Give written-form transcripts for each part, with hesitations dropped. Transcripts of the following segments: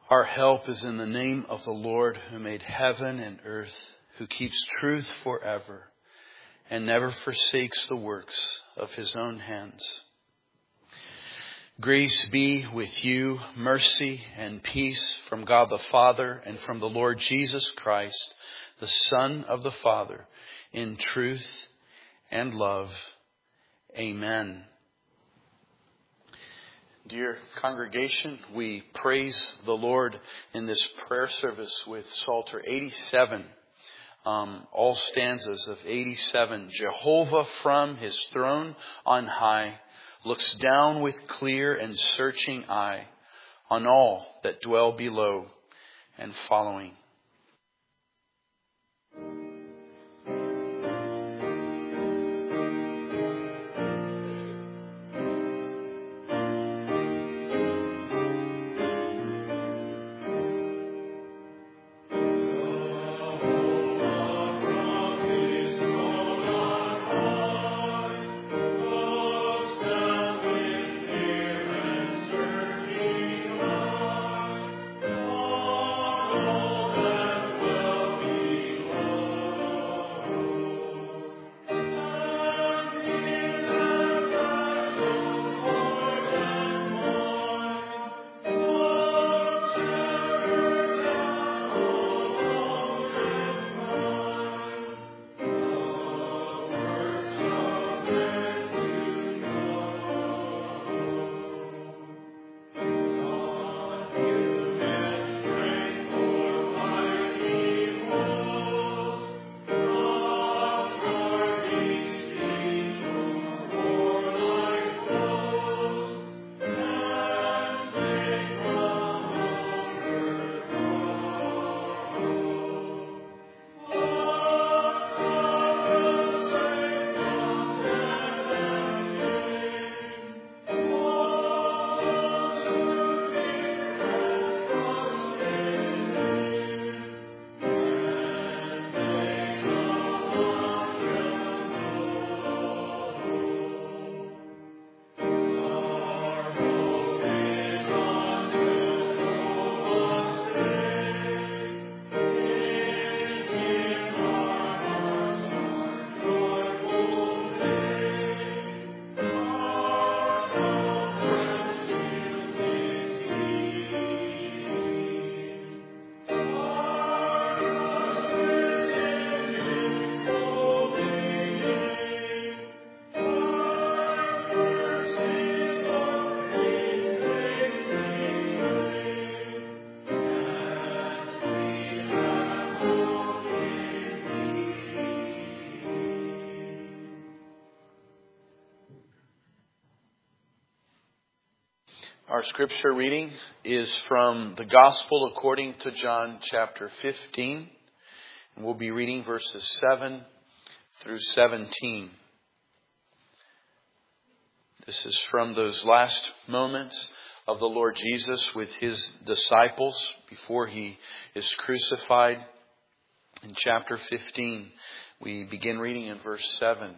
Our help is in the name of the Lord, who made heaven and earth, who keeps truth forever and never forsakes the works of his own hands. Grace be with you, mercy and peace from God the Father and from the Lord Jesus Christ, the Son of the Father, in truth and love. Amen. Dear congregation, we praise the Lord in this prayer service with Psalter 87. All stanzas of 87. Jehovah from his throne on high looks down with clear and searching eye on all that dwell below and following. Our scripture reading is from the Gospel according to John chapter 15. And we'll be reading verses 7 through 17. This is from those last moments of the Lord Jesus with his disciples before he is crucified. In chapter 15, we begin reading in verse 7.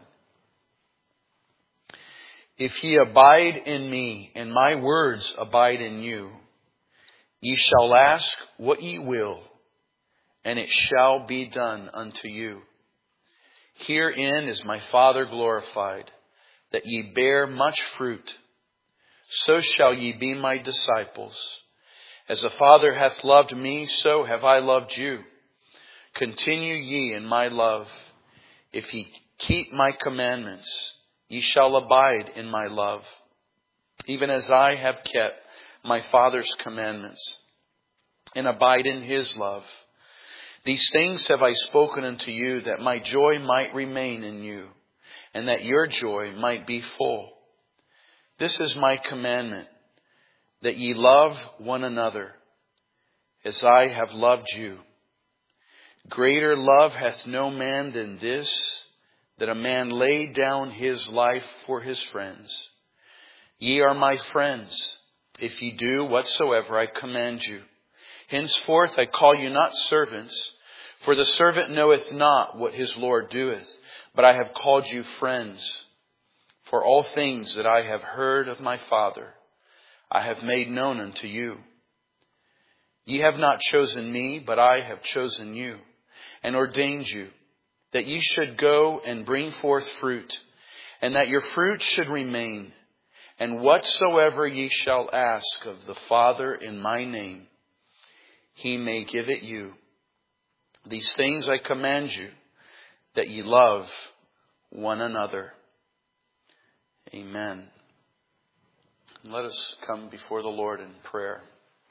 If ye abide in me, and my words abide in you, ye shall ask what ye will, and it shall be done unto you. Herein is my Father glorified, that ye bear much fruit. So shall ye be my disciples. As the Father hath loved me, so have I loved you. Continue ye in my love. If ye keep my commandments, ye shall abide in my love, even as I have kept my Father's commandments, and abide in his love. These things have I spoken unto you, that my joy might remain in you, and that your joy might be full. This is my commandment, that ye love one another, as I have loved you. Greater love hath no man than this, that a man lay down his life for his friends. Ye are my friends, if ye do whatsoever I command you. Henceforth I call you not servants, for the servant knoweth not what his Lord doeth, but I have called you friends. For all things that I have heard of my Father, I have made known unto you. Ye have not chosen me, but I have chosen you, and ordained you, that ye should go and bring forth fruit, and that your fruit should remain. And whatsoever ye shall ask of the Father in my name, He may give it you. These things I command you, that ye love one another. Amen. Let us come before the Lord in prayer.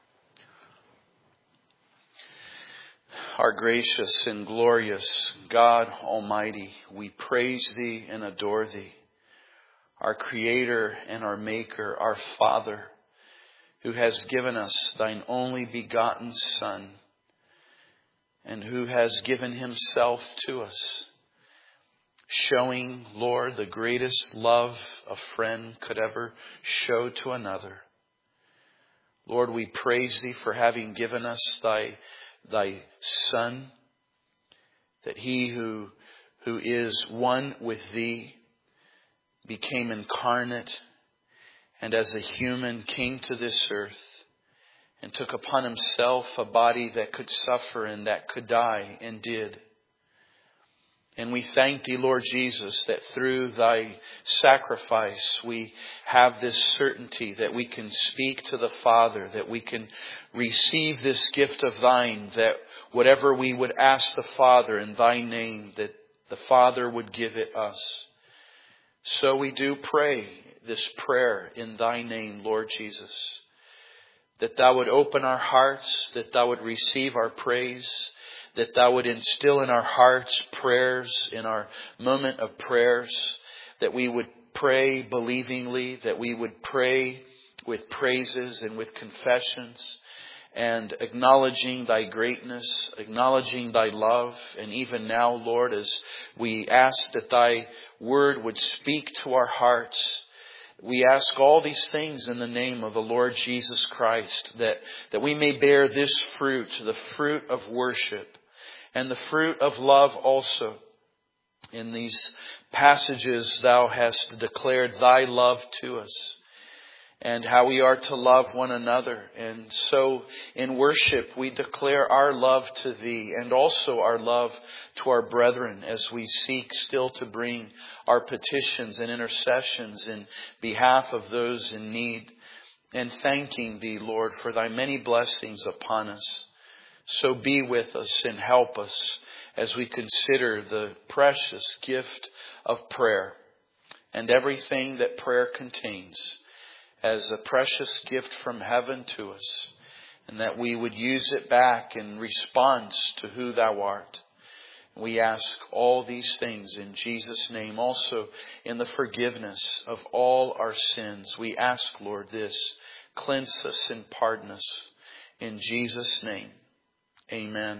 Our gracious and glorious God Almighty, we praise Thee and adore Thee. Our Creator and our Maker, our Father, who has given us Thine only begotten Son, and who has given Himself to us, showing, Lord, the greatest love a friend could ever show to another. Lord, we praise Thee for having given us Thy Son, that He who is one with Thee became incarnate, and as a human came to this earth and took upon Himself a body that could suffer and that could die, and did. And we thank Thee, Lord Jesus, that through Thy sacrifice we have this certainty that we can speak to the Father, that we can receive this gift of Thine, that whatever we would ask the Father in Thy name, that the Father would give it us. So we do pray this prayer in Thy name, Lord Jesus, that Thou would open our hearts, that Thou would receive our praise, that Thou would instill in our hearts prayers, in our moment of prayers, that we would pray believingly, that we would pray with praises and with confessions, and acknowledging Thy greatness, acknowledging Thy love. And even now, Lord, as we ask that Thy word would speak to our hearts, we ask all these things in the name of the Lord Jesus Christ, that we may bear this fruit, the fruit of worship, and the fruit of love also. In these passages Thou hast declared Thy love to us, and how we are to love one another. And so in worship we declare our love to Thee, and also our love to our brethren, as we seek still to bring our petitions and intercessions in behalf of those in need, and thanking Thee, Lord, for Thy many blessings upon us. So be with us and help us as we consider the precious gift of prayer and everything that prayer contains as a precious gift from heaven to us, and that we would use it back in response to who Thou art. We ask all these things in Jesus' name, also in the forgiveness of all our sins. We ask, Lord, this: cleanse us and pardon us. In Jesus' name, amen.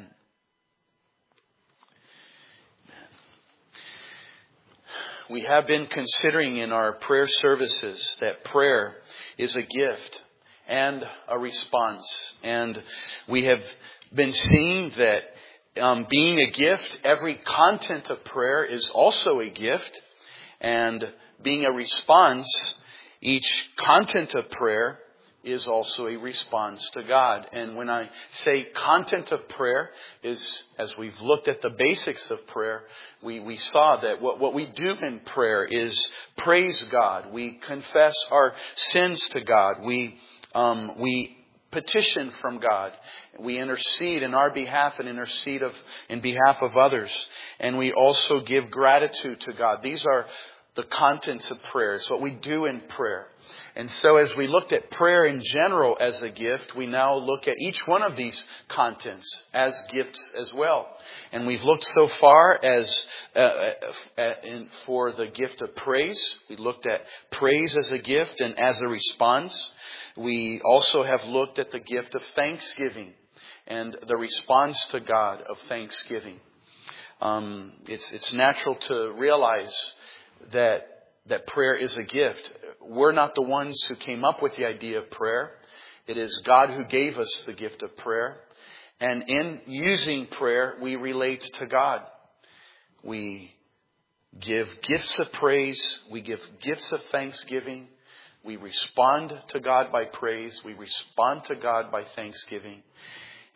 We have been considering in our prayer services that prayer is a gift and a response. And we have been seeing that being a gift, every content of prayer is also a gift. And being a response, each content of prayer is also a response to God. And when I say content of prayer is, as we've looked at the basics of prayer, we saw that what we do in prayer is praise God. We confess our sins to God. We petition from God. We intercede in our behalf and intercede in behalf of others. And we also give gratitude to God. These are the contents of prayer. It's what we do in prayer. And so as we looked at prayer in general as a gift, we now look at each one of these contents as gifts as well. And we've looked so far as for the gift of praise. We looked at praise as a gift and as a response. We also have looked at the gift of thanksgiving and the response to God of thanksgiving. It's natural to realize that prayer is a gift. We're not the ones who came up with the idea of prayer. It is God who gave us the gift of prayer. And in using prayer, we relate to God. We give gifts of praise. We give gifts of thanksgiving. We respond to God by praise. We respond to God by thanksgiving.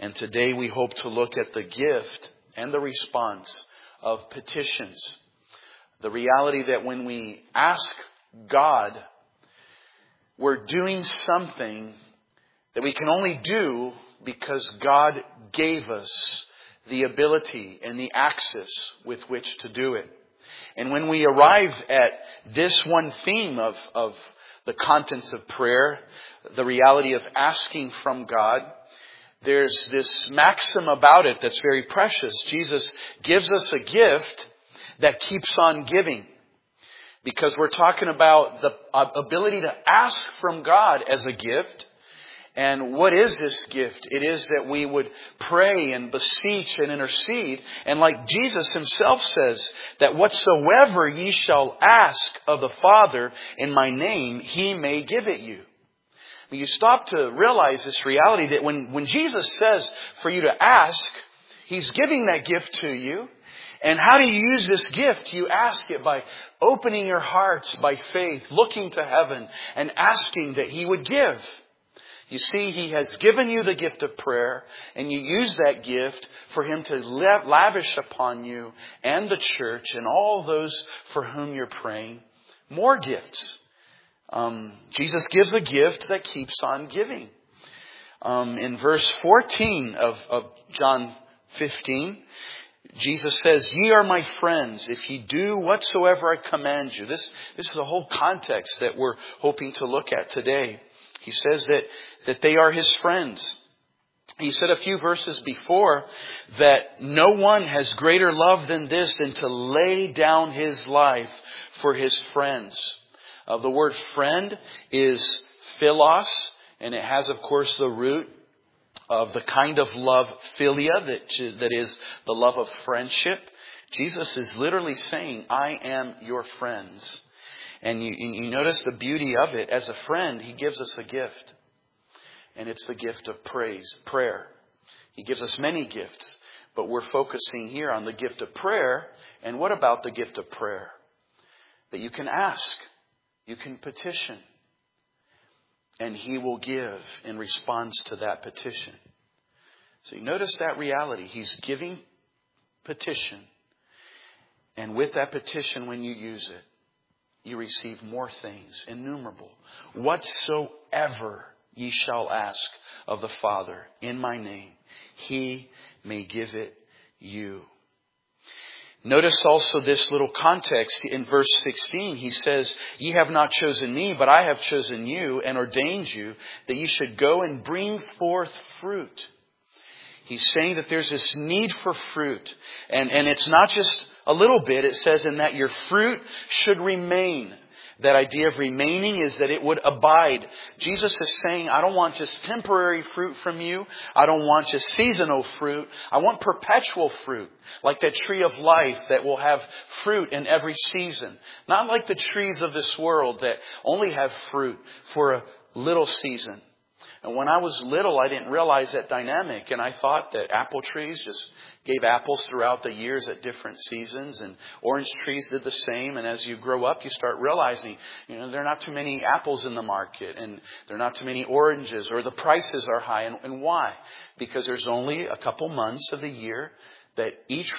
And today we hope to look at the gift and the response of petitions. The reality that when we ask God, we're doing something that we can only do because God gave us the ability and the access with which to do it. And when we arrive at this one theme of the contents of prayer, the reality of asking from God, there's this maxim about it that's very precious. Jesus gives us a gift that keeps on giving. Because we're talking about the ability to ask from God as a gift. And what is this gift? It is that we would pray and beseech and intercede. And like Jesus himself says, that whatsoever ye shall ask of the Father in my name, he may give it you. But you stop to realize this reality that when Jesus says for you to ask, he's giving that gift to you. And how do you use this gift? You ask it by opening your hearts by faith, looking to heaven and asking that he would give. You see, he has given you the gift of prayer, and you use that gift for him to lavish upon you and the church and all those for whom you're praying more gifts. Jesus gives a gift that keeps on giving. In verse 14 of John 15, Jesus says, ye are my friends if ye do whatsoever I command you. This is the whole context that we're hoping to look at today. He says that they are his friends. He said a few verses before that no one has greater love than this, than to lay down his life for his friends. The word friend is philos, and it has, of course, the root of the kind of love, philia, that is the love of friendship. Jesus is literally saying, I am your friends. And you notice the beauty of it. As a friend, he gives us a gift. And it's the gift of prayer. He gives us many gifts. But we're focusing here on the gift of prayer. And what about the gift of prayer? That you can ask. You can petition. And he will give in response to that petition. So you notice that reality. He's giving petition. And with that petition, when you use it, you receive more things, innumerable. Whatsoever ye shall ask of the Father in my name, he may give it you. Notice also this little context in verse 16. He says, ye have not chosen me, but I have chosen you and ordained you that ye should go and bring forth fruit. He's saying that there's this need for fruit. And it's not just a little bit. It says in that your fruit should remain. That idea of remaining is that it would abide. Jesus is saying, I don't want just temporary fruit from you. I don't want just seasonal fruit. I want perpetual fruit. Like that tree of life that will have fruit in every season. Not like the trees of this world that only have fruit for a little season. And when I was little, I didn't realize that dynamic. And I thought that apple trees just gave apples throughout the years at different seasons. And orange trees did the same. And as you grow up, you start realizing, there are not too many apples in the market. And there are not too many oranges. Or the prices are high. And why? Because there's only a couple months of the year that each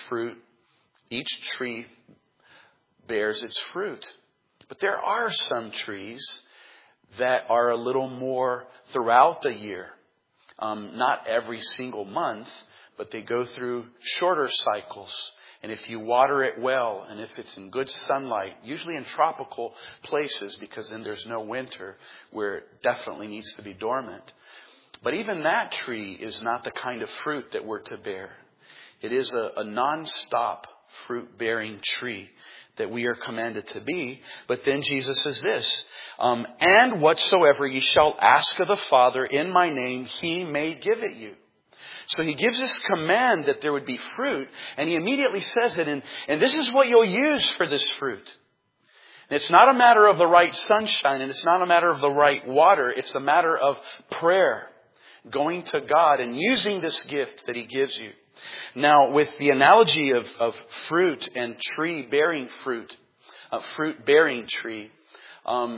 tree bears its fruit. But there are some trees that are a little more throughout the year. Not every single month, but they go through shorter cycles. And if you water it well, and if it's in good sunlight, usually in tropical places, because then there's no winter where it definitely needs to be dormant. But even that tree is not the kind of fruit that we're to bear. It is a non-stop fruit-bearing tree that we are commanded to be. But then Jesus says this, and whatsoever ye shall ask of the Father in my name, he may give it you. So he gives this command that there would be fruit, and he immediately says it, and this is what you'll use for this fruit. And it's not a matter of the right sunshine, and it's not a matter of the right water. It's a matter of prayer, going to God and using this gift that he gives you. Now, with the analogy of fruit and tree bearing fruit, fruit bearing tree,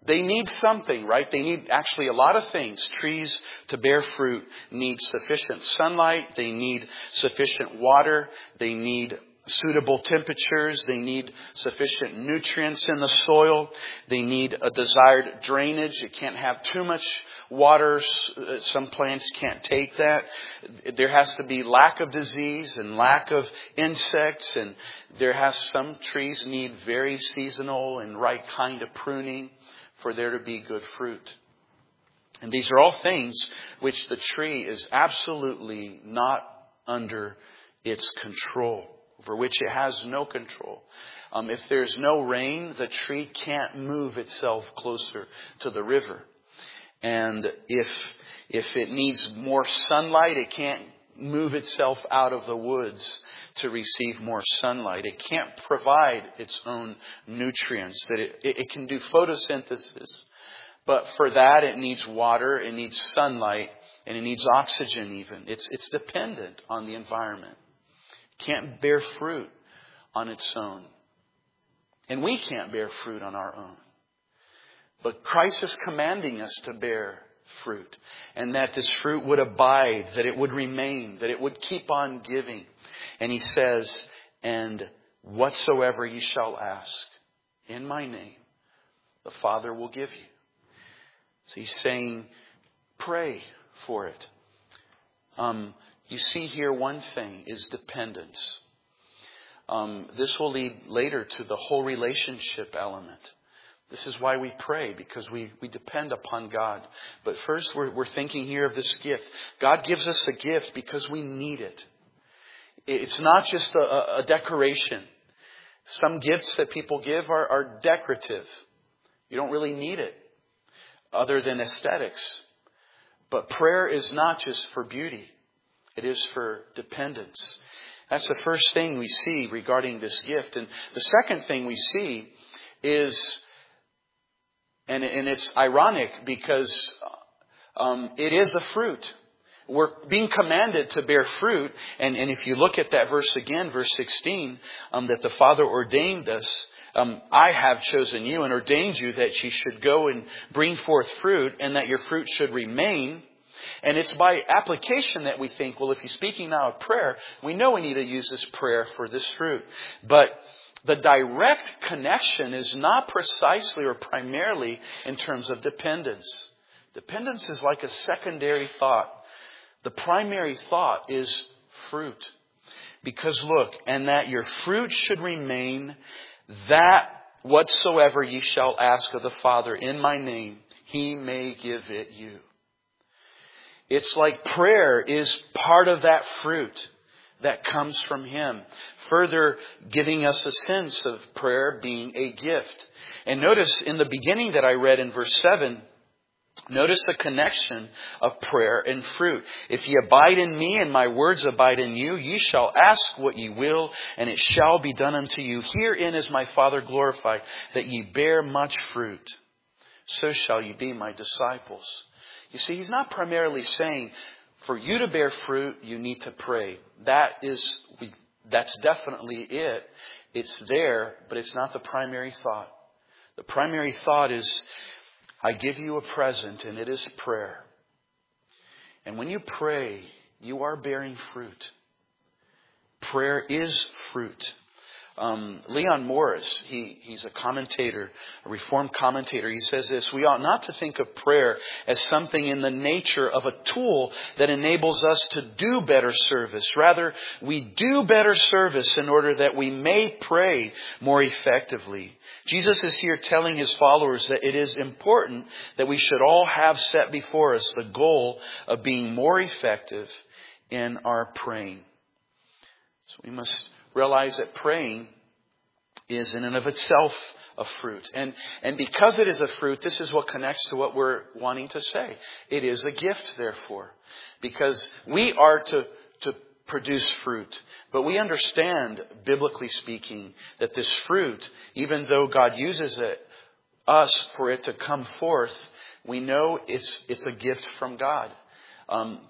they need something, right? They need actually a lot of things. Trees to bear fruit need sufficient sunlight. They need sufficient water. They need suitable temperatures. They need sufficient nutrients in the soil. They need a desired drainage. It can't have too much water. Some plants can't take that. There has to be lack of disease and lack of insects. And some trees need very seasonal and right kind of pruning for there to be good fruit. And these are all things which the tree is absolutely not under its control, over which it has no control. If there's no rain, the tree can't move itself closer to the river. And if it needs more sunlight, it can't move itself out of the woods to receive more sunlight. It can't provide its own nutrients. That it can do photosynthesis, but for that it needs water, it needs sunlight, and it needs oxygen even. It's dependent on the environment. It can't bear fruit on its own. And we can't bear fruit on our own. But Christ is commanding us to bear fruit, and that this fruit would abide, that it would remain, that it would keep on giving. And he says, and whatsoever ye shall ask in my name, the Father will give you. So he's saying, pray for it. You see here one thing is dependence. This will lead later to the whole relationship element. This is why we pray, because we depend upon God. But first, we're thinking here of this gift. God gives us a gift because we need it. It's not just a decoration. Some gifts that people give are decorative. You don't really need it, other than aesthetics. But prayer is not just for beauty. It is for dependence. That's the first thing we see regarding this gift. And the second thing we see is, and it's ironic because it is the fruit. We're being commanded to bear fruit. And if you look at that verse again, verse 16, that the Father ordained us. I have chosen you and ordained you that you should go and bring forth fruit and that your fruit should remain. And it's by application that we think, well, if he's speaking now of prayer, we know we need to use this prayer for this fruit. But the direct connection is not precisely or primarily in terms of dependence. Dependence is like a secondary thought. The primary thought is fruit. Because look, and that your fruit should remain, that whatsoever ye shall ask of the Father in my name, he may give it you. It's like prayer is part of that fruit that comes from him. Further giving us a sense of prayer being a gift. And notice in the beginning that I read in verse 7, notice the connection of prayer and fruit. If ye abide in me and my words abide in you, ye shall ask what ye will, and it shall be done unto you. Herein is my Father glorified, that ye bear much fruit. So shall ye be my disciples. You see, he's not primarily saying, for you to bear fruit, you need to pray. That's definitely it. It's there, but it's not the primary thought. The primary thought is, I give you a present, and it is prayer. And when you pray, you are bearing fruit. Prayer is fruit. Leon Morris, he's a commentator, a Reformed commentator. He says this: we ought not to think of prayer as something in the nature of a tool that enables us to do better service. Rather, we do better service in order that we may pray more effectively. Jesus is here telling his followers that it is important that we should all have set before us the goal of being more effective in our praying. So we must realize that praying is in and of itself a fruit. And because it is a fruit, this is what connects to what we're wanting to say. It is a gift, therefore. Because we are to produce fruit. But we understand, biblically speaking, that this fruit, even though God uses us for it to come forth, we know it's a gift from God.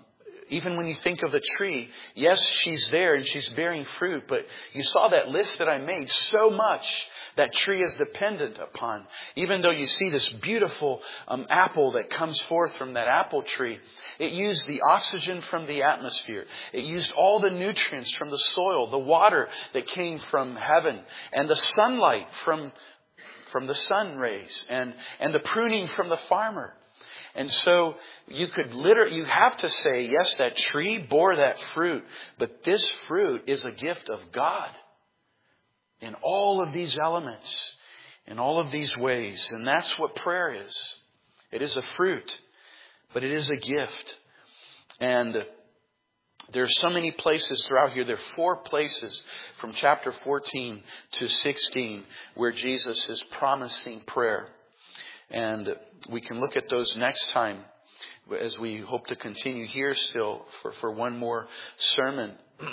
even when you think of the tree, yes, she's there and she's bearing fruit, but you saw that list that I made, so much that tree is dependent upon. Even though you see this beautiful apple that comes forth from that apple tree, it used the oxygen from the atmosphere. It used all the nutrients from the soil, the water that came from heaven, and the sunlight from the sun rays, and the pruning from the farmer. And so you have to say, yes, that tree bore that fruit, but this fruit is a gift of God in all of these elements, in all of these ways. And that's what prayer is. It is a fruit, but it is a gift. And there's so many places throughout here. There are 4 places from chapter 14 to 16 where Jesus is promising prayer. And we can look at those next time as we hope to continue here still for one more sermon.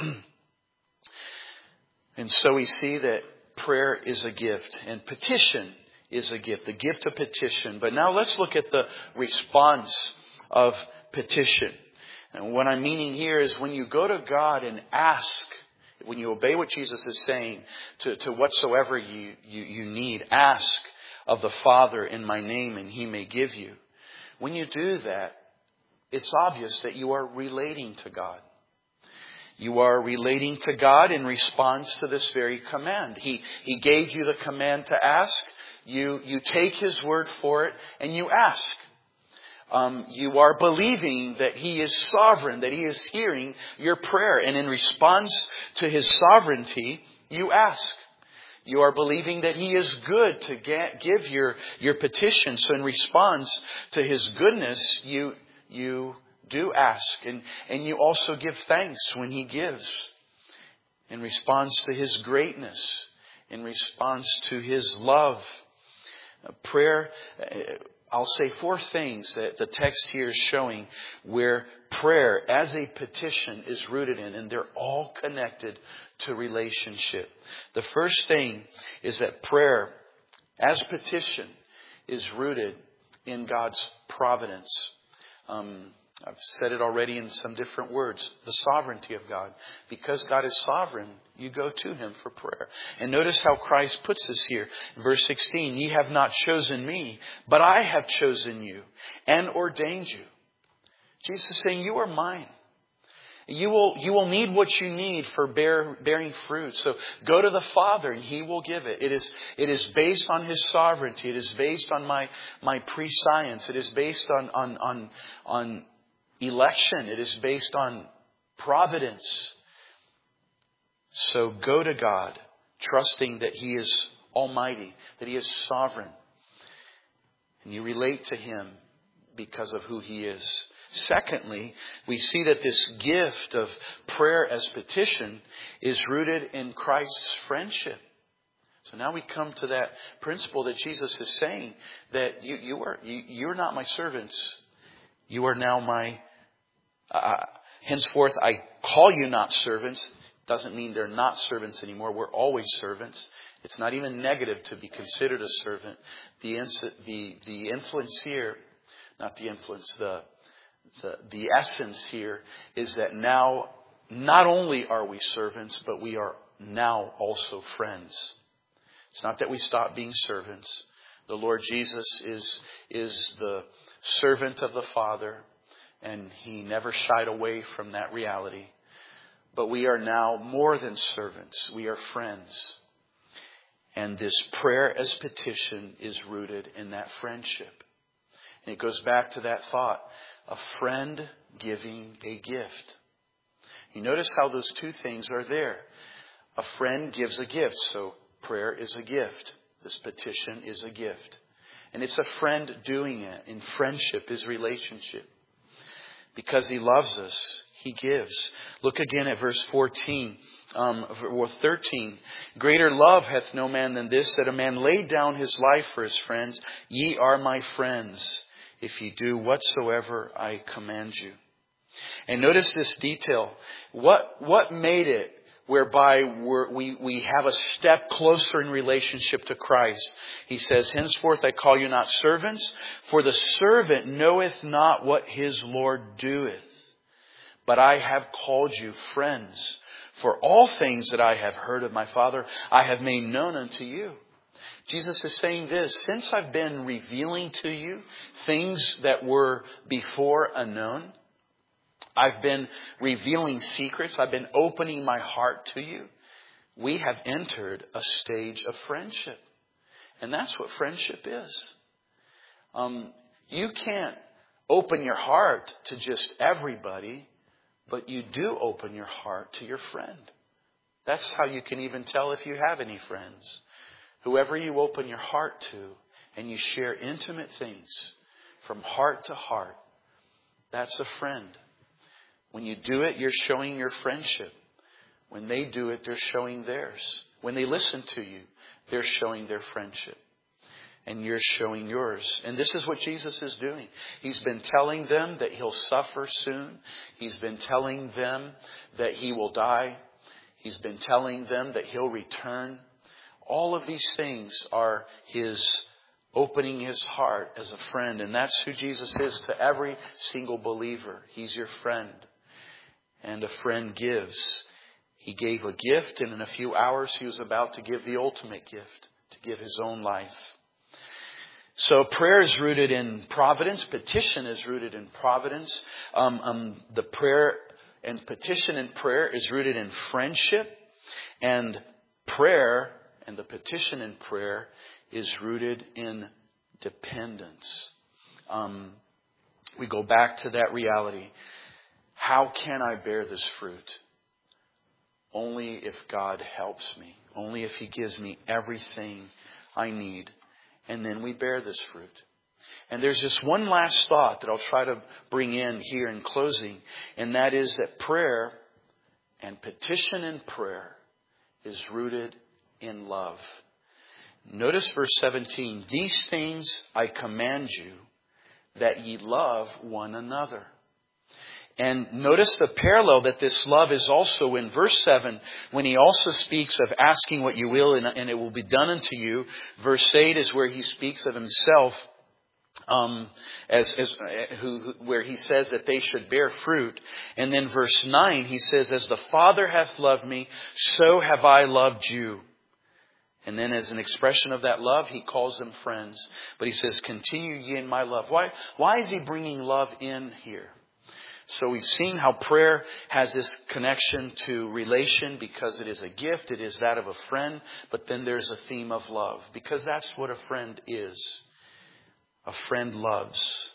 And so we see that prayer is a gift and petition is a gift, the gift of petition. But now let's look at the response of petition. And what I'm meaning here is when you go to God and ask, when you obey what Jesus is saying to whatsoever you need, ask of the Father in my name and He may give you. When you do that, it's obvious that you are relating to God. You are relating to God in response to this very command. He gave you the command to ask. You take His word for it and you ask. You are believing that He is sovereign, that He is hearing your prayer. And in response to His sovereignty, you ask. You are believing that He is good to give your petition. So in response to His goodness, you do ask. And you also give thanks when He gives. In response to His greatness. In response to His love. Prayer, I'll say 4 things that the text here is showing where prayer as a petition is rooted in, and they're all connected to relationship. The first thing is that prayer as petition is rooted in God's providence. I've said it already in some different words. The sovereignty of God. Because God is sovereign, you go to Him for prayer. And notice how Christ puts this here. Verse 16, ye have not chosen me, but I have chosen you and ordained you. Jesus is saying, you are mine. You will need what you need for bearing fruit. So go to the Father and He will give it. It is based on His sovereignty. It is based on my prescience. It is based on election. It is based on providence. So go to God, trusting that He is almighty, that He is sovereign. And you relate to Him because of who He is. Secondly, we see that this gift of prayer as petition is rooted in Christ's friendship. So now we come to that principle that Jesus is saying that you're not my servants. You are now my, henceforth I call you not servants. Doesn't mean they're not servants anymore. We're always servants. It's not even negative to be considered a servant. The influence here, not the influence, the essence here is that now not only are we servants, but we are now also friends. It's not that we stop being servants. The Lord Jesus is the servant of the Father, and He never shied away from that reality. But we are now more than servants. We are friends. And this prayer as petition is rooted in that friendship. And it goes back to that thought. A friend giving a gift. You notice how those 2 things are there. A friend gives a gift. So prayer is a gift. This petition is a gift. And it's a friend doing it. In friendship is relationship. Because He loves us, He gives. Look again at verse 14. Or 13. Greater love hath no man than this, that a man lay down his life for his friends. Ye are my friends, if ye do whatsoever I command you. And notice this detail. What made it whereby we have a step closer in relationship to Christ? He says, henceforth I call you not servants, for the servant knoweth not what his Lord doeth. but I have called you friends. For all things that I have heard of my Father, I have made known unto you. Jesus is saying this, since I've been revealing to you things that were before unknown, I've been revealing secrets, I've been opening my heart to you, we have entered a stage of friendship. And that's what friendship is. You can't open your heart to just everybody, but you do open your heart to your friend. That's how you can even tell if you have any friends. Whoever you open your heart to and you share intimate things from heart to heart, that's a friend. When you do it, you're showing your friendship. When they do it, they're showing theirs. When they listen to you, they're showing their friendship. And you're showing yours. And this is what Jesus is doing. He's been telling them that He'll suffer soon. He's been telling them that He will die. He's been telling them that He'll return. All of these things are His opening His heart as a friend. And that's who Jesus is to every single believer. He's your friend. And a friend gives. He gave a gift, and in a few hours He was about to give the ultimate gift, to give His own life. So prayer is rooted in providence. Petition is rooted in providence. The prayer and petition and prayer is rooted in friendship. And prayer and the petition and prayer is rooted in dependence. We go back to that reality. How can I bear this fruit? Only if God helps me. Only if He gives me everything I need. And then we bear this fruit. And there's just one last thought that I'll try to bring in here in closing. And that is that prayer and petition and prayer is rooted in love. Notice verse 17. These things I command you, that ye love one another. And notice the parallel that this love is also in verse 7 when He also speaks of asking what you will and it will be done unto you. Verse 8 is where He speaks of Himself where He says that they should bear fruit. And then verse 9 He says, as the Father hath loved me, so have I loved you. And then as an expression of that love, He calls them friends. But He says, continue ye in my love. Why is He bringing love in here? So we've seen how prayer has this connection to relation because it is a gift. It is that of a friend. But then there's a theme of love because that's what a friend is. A friend loves.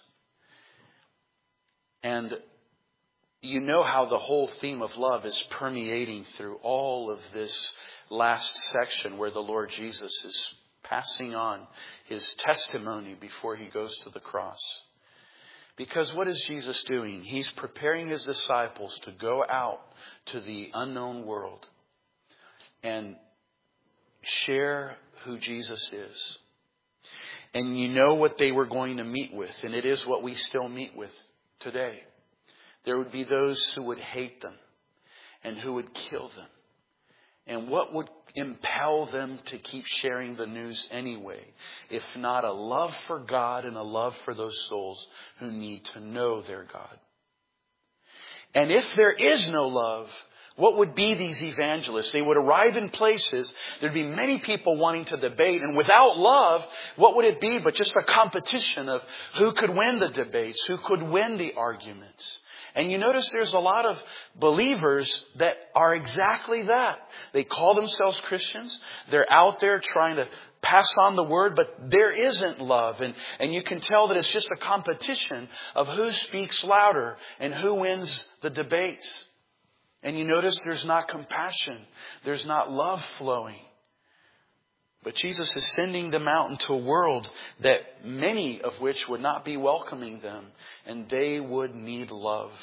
And you know how the whole theme of love is permeating through all of this last section where the Lord Jesus is passing on His testimony before He goes to the cross. Because what is Jesus doing? He's preparing His disciples to go out to the unknown world and share who Jesus is. And you know what they were going to meet with, and it is what we still meet with today. There would be those who would hate them and who would kill them. And what would impel them to keep sharing the news anyway, if not a love for God and a love for those souls who need to know their God? And if there is no love, what would be these evangelists? They would arrive in places, there'd be many people wanting to debate, and without love, what would it be but just a competition of who could win the debates, who could win the arguments? And you notice there's a lot of believers that are exactly that. They call themselves Christians. They're out there trying to pass on the word, but there isn't love. And you can tell that it's just a competition of who speaks louder and who wins the debates. And you notice there's not compassion. There's not love flowing. But Jesus is sending them out into a world that many of which would not be welcoming them. And they would need love.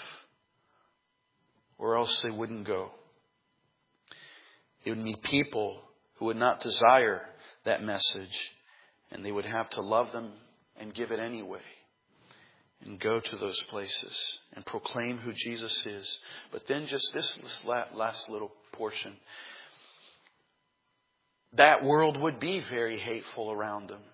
Or else they wouldn't go. It would be people who would not desire that message. And they would have to love them and give it anyway. And go to those places and proclaim who Jesus is. But then just this last little portion. That world would be very hateful around them.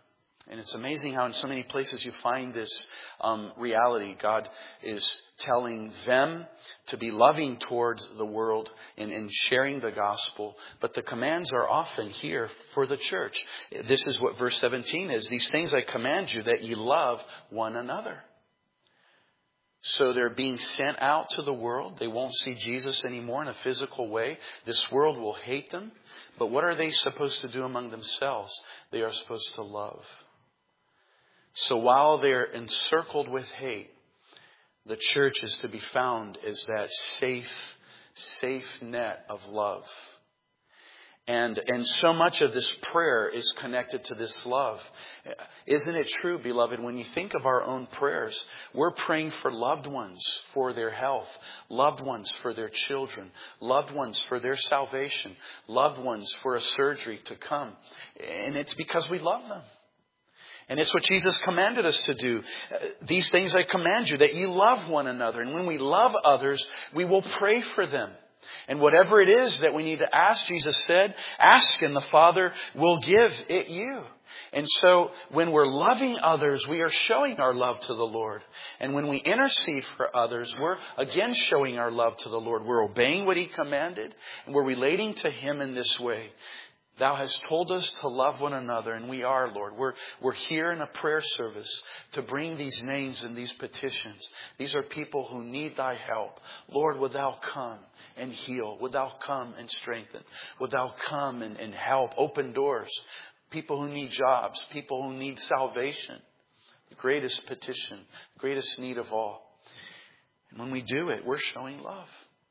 And it's amazing how in so many places you find this reality. God is telling them to be loving towards the world and sharing the gospel. But the commands are often here for the church. This is what verse 17 is. These things I command you, that ye love one another. So they're being sent out to the world. They won't see Jesus anymore in a physical way. This world will hate them. But what are they supposed to do among themselves? They are supposed to love. So while they're encircled with hate, the church is to be found as that safe net of love. And so much of this prayer is connected to this love. Isn't it true, beloved, when you think of our own prayers, we're praying for loved ones for their health, loved ones for their children, loved ones for their salvation, loved ones for a surgery to come. And it's because we love them. And it's what Jesus commanded us to do. These things I command you, that you love one another. And when we love others, we will pray for them. And whatever it is that we need to ask, Jesus said, ask and the Father will give it you. And so when we're loving others, we are showing our love to the Lord. And when we intercede for others, we're again showing our love to the Lord. We're obeying what He commanded and we're relating to Him in this way. Thou hast told us to love one another, and we are, Lord. We're here in a prayer service to bring these names and these petitions. These are people who need Thy help. Lord, would Thou come and heal? Would Thou come and strengthen? Would Thou come and help? Open doors. People who need jobs. People who need salvation. The greatest petition, the greatest need of all. And when we do it, we're showing love.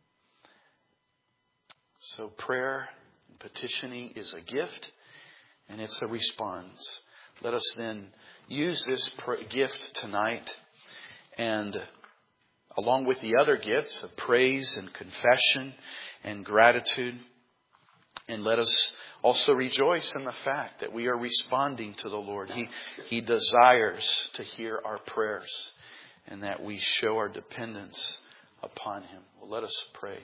So prayer, petitioning is a gift and it's a response. Let us then use this gift tonight, and along with the other gifts of praise and confession and gratitude, and let us also rejoice in the fact that we are responding to the Lord. He desires to hear our prayers and that we show our dependence upon Him. Well, let us pray.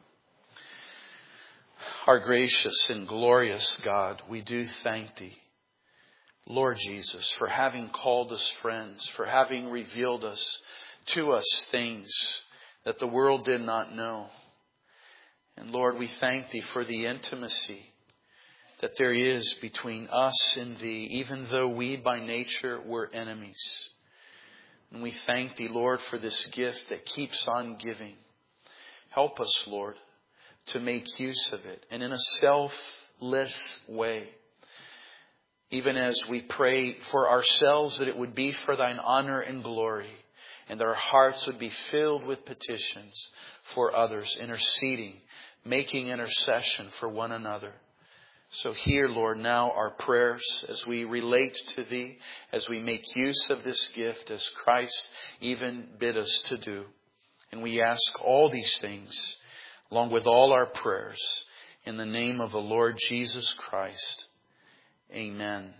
Our gracious and glorious God, we do thank Thee, Lord Jesus, for having called us friends, for having revealed to us things that the world did not know. And Lord, we thank Thee for the intimacy that there is between us and Thee, even though we by nature were enemies. And we thank Thee, Lord, for this gift that keeps on giving. Help us, Lord, to make use of it, and in a selfless way. Even as we pray for ourselves, that it would be for Thine honor and glory, and that our hearts would be filled with petitions for others, interceding, making intercession for one another. So hear, Lord, now our prayers as we relate to Thee, as we make use of this gift as Christ even bid us to do. And we ask all these things along with all our prayers, in the name of the Lord Jesus Christ. Amen.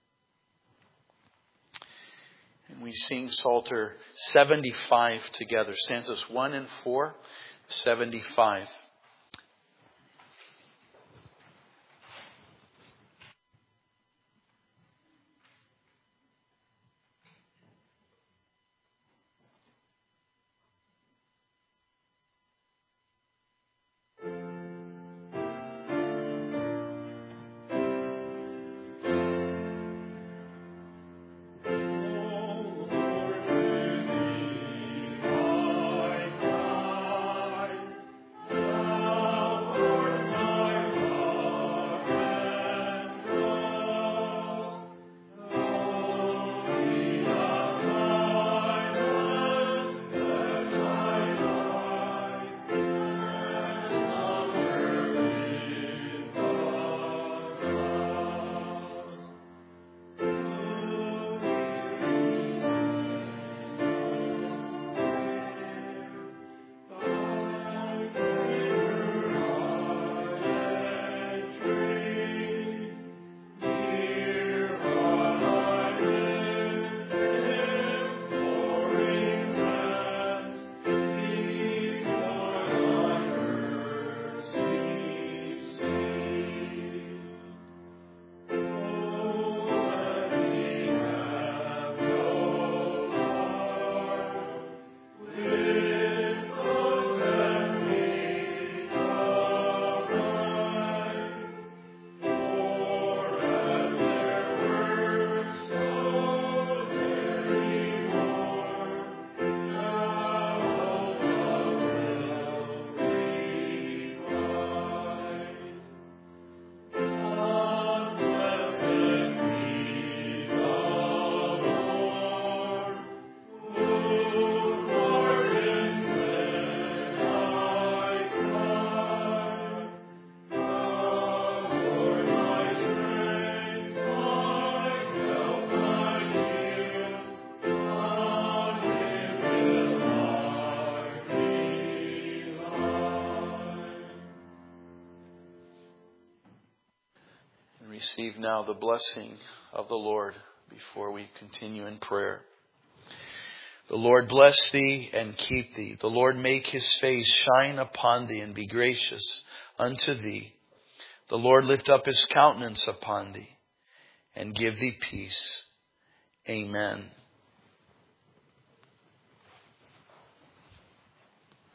And we sing Psalter 75 together. Stanzas 1 and 4, 75. receive now the blessing of the Lord before we continue in prayer. The Lord bless thee and keep thee. The Lord make his face shine upon thee and be gracious unto thee. The Lord lift up his countenance upon thee and give thee peace. Amen.